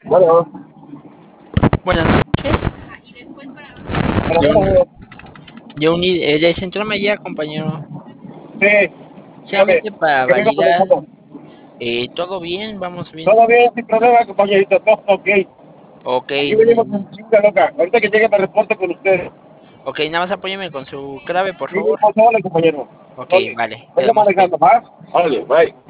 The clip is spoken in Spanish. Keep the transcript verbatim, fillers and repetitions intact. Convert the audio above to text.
Bueno, Buenas noches. buenas Yo, tardes. yo uní eh, de Central María, compañero. Sí, dígame, Solamente para ¿qué me iba validar. comentando? Eh, todo bien, vamos bien. Todo bien, sin problema, compañerito, todo ok. Ok, Aquí venimos mm, con chinga loca. Ahorita que llegue me reporto con ustedes. ok, nada más apóyeme con su clave, por Sí, favor. por favor, compañero. Ok, Oye, vale, vengo quedamos manejando, atentos. ¿va? Órale, bye.